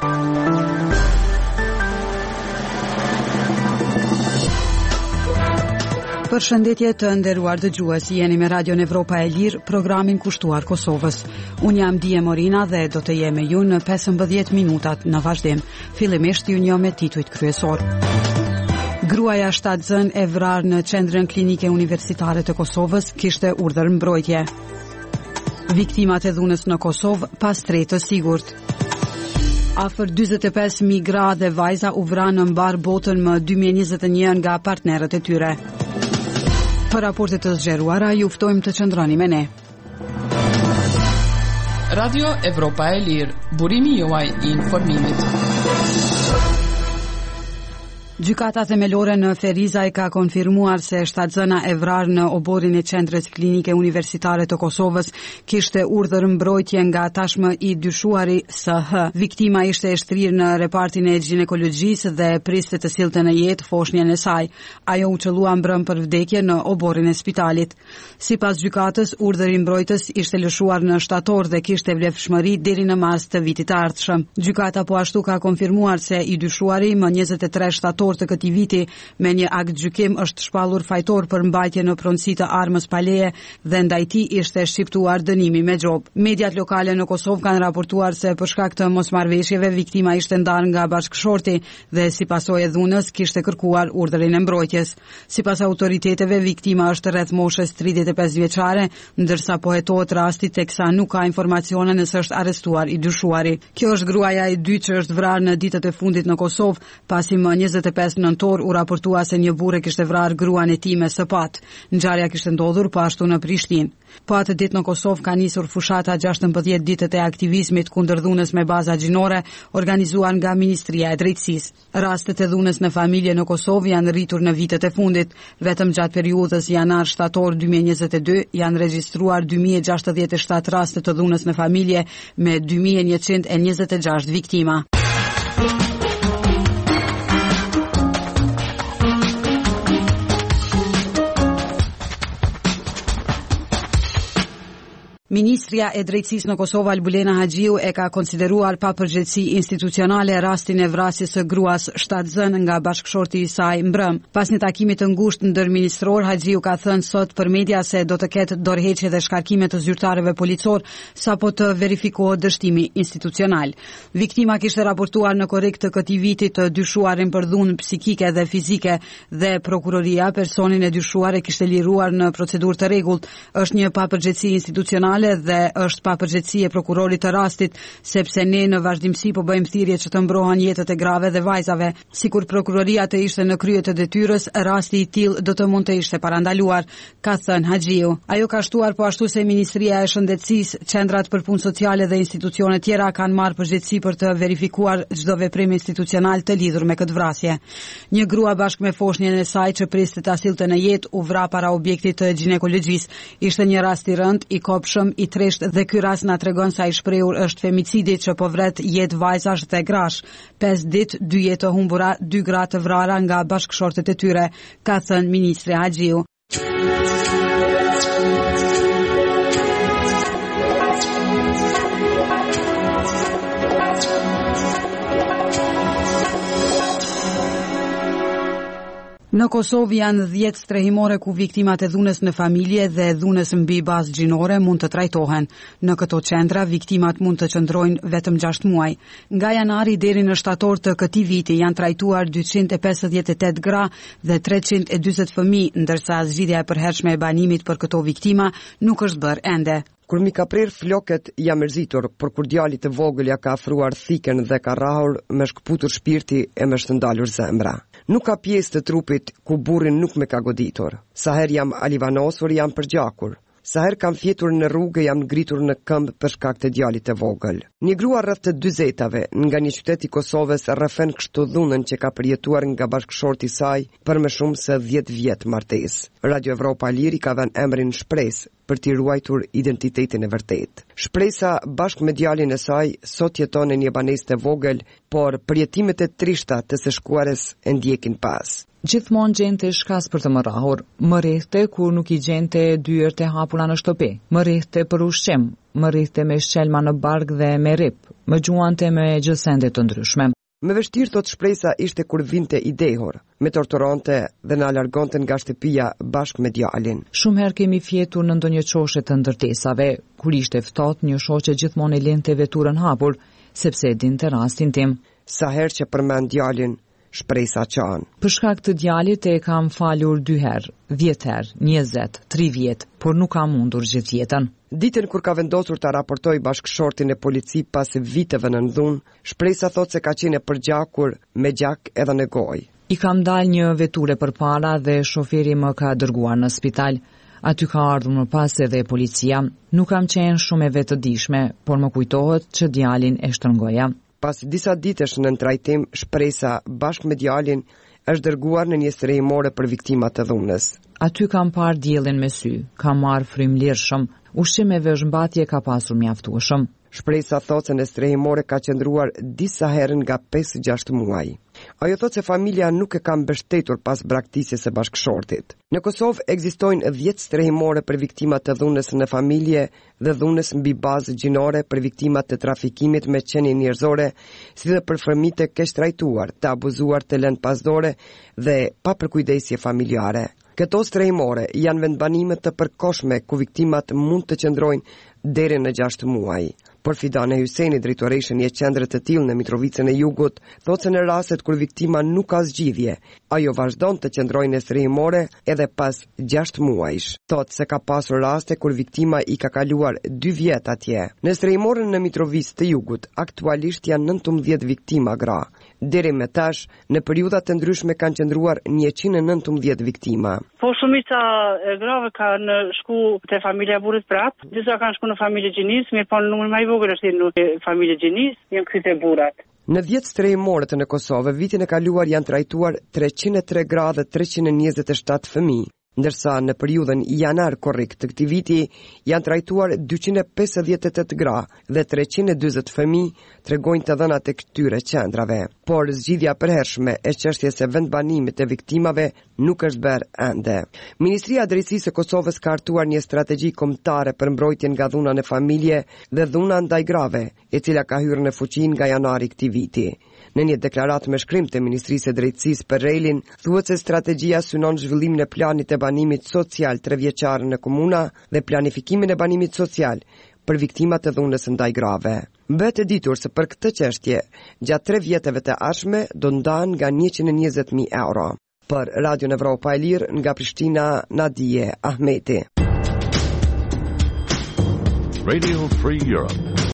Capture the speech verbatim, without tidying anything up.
Përshëndetje të nderuar dëgjues, jeni me Radion Evropa e Lirë, programin kushtuar Kosovës. Unë jam Dije Morina dhe do të jem me ju në pesëmbëdhjetë minutat në vazhdim. Fillimisht ju njoh me titujt kryesor. Gruaja shtatë zën e vrarë në qendrën klinike universitare të Kosovës kishte urdhër mbrojtje. Viktimat e dhunës në Kosovë pas tre të sigurt. Afër dyzet e pesë mijë gra dhe vajza u vranë në mbar botën më dy mijë e njëzet e një nga partnerët e tyre. Për raportet të zgjeruara, ju ftojmë të qëndroni me ne. Radio Evropa e Lirë, burimi juaj i informimit. Gjykata themelore në Ferizaj ka konfirmuar se shtatzëna e vrarë në oborin e qendrës klinike universitare të Kosovës kishte urdhër mbrojtje nga tashmë i dyshuari S H. Viktima ishte e shtrirë në repartin e ginekologjisë dhe priste të sillte në jetë foshnjën e saj. Ajo u qëllua mbrëm për vdekje në oborin e spitalit. Sipas gjykatës, urdhëri mbrojtës ishte lëshuar në shtator dhe kishte vlefshmëri deri në mas të vitit të ardhshëm. Gjykata po ashtu ka konfirmuar se i dyshuari më njëzet e tre shtator të këtij viti me një akt gjykim është shpallur fajtor për mbajtje në pronësi të armës pa leje dhe ndaj tij ishte shqiptuar dënimi me gjop. Mediat lokale në Kosovë kanë raportuar se për shkak të mosmarrveshjeve viktima ishte ndarë nga bashkëshorti dhe si pasojë e dhunës kishte kërkuar urdhërin e mbrojtjes. Sipas autoriteteve, viktima është rreth moshës tridhjetë e pesë vjeçare, ndërsa po hetohet rasti teksa nuk ka informacione nëse është arrestuar i dyshuari. Kjo është gruaja e dytë që është vrarë në ditët e fundit në Kosovë, pasi më njëzet e pesë nëntor u raportua se një burrë kishte vrarë gruan e tij me sapat. Ngjarja kishte ndodhur po ashtu në Prishtinë. Po atë ditë në Kosovë ka nisur fushata gjashtëmbëdhjetë ditët e aktivizmit kundër dhunës me baza gjinore, organizuar nga Ministria e Drejtësisë. Rastet e dhunës në familje në Kosovë janë rritur në vitet e fundit. Vetëm gjatë periudhës janar-shtator dy mijë e njëzet e dy janë regjistruar dy mijë e gjashtëdhjetë e shtatë raste të dhunës në familje me dy mijë e njëqind e njëzet e gjashtë viktima. Ministria e Drejtësisë në Kosovë Albulena Haxhiu e ka konsideruar pa përgjegjësi institucionale rastin e vrasjes së gruas shtatzën nga bashkëshorti i saj mbrëm. Pas një takimi të ngushtë ndërministror, Haxhiu ka thënë sot për media se do të ketë dorëheqje dhe shkarkime të zyrtarëve policor sapo të verifikohet dështimi institucional. Viktima kishte raportuar në korrik të këtij viti të dyshuarin për dhunë psikike dhe fizike dhe prokuroria personin e dyshuar e kishte liruar në procedurë të rregullt. Është një papërgjegjësi institucionale dhe është pa përgjegjësi e prokurorit të rastit, sepse ne në vazhdimsi po bëjmë thirrje që të mbrohen jetët e grave dhe vajzave. Sikur prokuroria të ishte në krye të detyrës, rasti i tillë do të mund të ishte parandaluar, ka thënë Haxhiu. Ajo ka shtuar po ashtu se Ministria e Shëndetësisë, qendrat për punë sociale dhe institucione tjera kanë marrë përgjegjësi për të verifikuar çdo veprim institucional të lidhur me këtë vrasje. Një grua bashkë me foshnjën e saj që priste ta sillte në jetë u vra para objektit të ginekologjisë. Ishte një rast i rënd, i kopshëm, i tresht dhe ky rast na tregon sa i shprehur është femicidi që po vret jetë vajzash dhe grash. pesë ditë, dy jetë të humbura, dy gra të vrara nga bashkëshortet e tyre, ka thënë ministri Haxhiu. Në Kosovë janë dhjetë strehimore ku viktimat e dhunës në familje dhe dhunës mbi bazë gjinore mund të trajtohen. Në këto qendra, viktimat mund të qëndrojnë vetëm gjashtë muaj. Nga janari deri në shtator të këtij viti janë trajtuar dyqind e pesëdhjetë e tetë gra dhe treqind e dyzet fëmijë, ndërsa zgjidhja e përhershme e banimit për këto viktima nuk është bërë ende. Kur mi ka prer flokët, jam mërzitur, por kur djali të vogël ja ka afruar thiken dhe ka rrahur, me shkputur shpirti e me shtëndalur zemra. Nuk ka pjesë të trupit ku burrin nuk me ka goditur. Sa herë jam alivanosur, jam përgjakur. Sa herë kam fjetur në rrugë, jam ngritur në këmbë për shkak të djalit të vogël. Një grua rreth të dyzetave nga një qytet i Kosovës rrëfen kështu dhunën që ka përjetuar nga bashkëshorti i saj për më shumë se dhjetë vjet martesë. Radio Evropa e Lirë ka vënë emrin shpresë për t'i ruajtur identitetin e vërtet. Shpresa bashkë me djalin e saj sot jeton në një banesë të vogël, por përjetimet e trishta të së shkuarës e ndjekin pas. Gjithmonë gjente shkas për të më rrahur, më rrehte kur nuk i gjente dyert e hapura në shtëpi, më rrehte për ushqim, më rrehte me shqelma në bark dhe me rip, më gjuante me gjësende të ndryshme. Me vështirë, thot shpresa, ishte kur vinte i dehur, me torturante dhe na largonte nga shtëpia bashkë me djalin. Shumë herë kemi fjetur në ndonjë çoshe të ndërtesave, kur ishte ftohtë, një shoqe gjithmonë e lente veturën hapur, sepse e dinte rastin tim. Sa herë që përmend djalin, shpresa qan. Për shkak të djalit e kam falur dy herë, dhjetë herë, njëzet, tri vjet, por nuk kam mundur gjithë jetën. Ditën kur ka vendosur ta raportoj bashkëshortin e polici pas viteve në dhunë, shpresa thot se ka qenë e përgjakur me gjak edhe në gojë. I kam dalë një veture përpara dhe shoferi më ka dërguar në spital. Aty ka ardhur më pas edhe policia. Nuk kam qenë shumë e vetëdijshme, por më kujtohet që djalin e shtrëngoja. Pas disa ditësh në trajtim, shpresa bashkë me djalin është dërguar në një strehimore për viktimat të dhunës. Aty kam parë diellin me sy, kam marrë frymëlirshëm, ushqim me veshmbatje ka pasur mjaftueshëm. Shpresa thot se në strehimore ka qëndruar disa herë nga pesë gjashtë muaj. Ajo thot se familja nuk e ka mbështetur pas braktisjes së bashkëshortit. Në Kosovë ekzistojnë dhjetë strehimore për viktimat të dhunës në familje dhe dhunës mbi bazë gjinore për viktimat të trafikimit me qenie njerëzore, si dhe për fëmijë të keq trajtuar, të abuzuar, të lënë pasdore dhe pa përkujdesje familjare. Këto strehimore janë vendbanime të përkohshme ku viktimat mund të qëndrojnë deri në gjashtë muaj. Por Fidane Hyseni, drejtoreshja e një qendre të tillë në Mitrovicën e Jugut, thotë se në rastet kur viktima nuk ka zgjidhje, ajo vazhdon të qëndrojë në strehimore edhe pas gjashtë muajsh. Thotë se ka pasur raste kur viktima i ka kaluar dy vjet atje. Në strehimoren në Mitrovicë të Jugut aktualisht janë nëntëmbëdhjetë viktima gra. Deri më tash, në periudha të ndryshme kanë qëndruar njëqind e nëntëmbëdhjetë viktima. Po shumica e grave kanë shku te familja e burrit prap, disa kanë shku në familje gjinis, mirë po numri më i vogël është në familje gjinis, janë kthyer burrat. Në dhjetë strehimorët në Kosovë, vitin e kaluar janë trajtuar treqind e tre gra dhe treqind e njëzet e shtatë fëmijë, ndërsa në periudhën janar korrik të këtij viti janë trajtuar dyqind e pesëdhjetë e tetë gra dhe treqind e dyzet fëmijë, tregojnë të dhënat e këtyre qendrave. Por zgjidhja përhershme e çështjes së vendbanimit të viktimave nuk është bërë ende. Ministria e Drejtësisë së Kosovës ka hartuar një strategji kombëtare për mbrojtjen nga dhuna në familje dhe dhuna ndaj grave, e cila ka hyrë në fuqi nga janari këtij viti. Në një deklaratë me shkrim të Ministrisë së Drejtësisë për relin, thuhet se strategjia synon zhvillimin e planit e banimit social trevjeçar në komuna dhe planifikimin e banimit social për viktimat e dhunës ndaj grave. Bëhet e ditur se për këtë çështje, gjatë tre vjeteve të ardhshme do ndahen nga njëqind e njëzet mijë euro. Për Radio Evropa e Lirë nga Prishtina, Nadije Ahmeti. Radio Free Europe.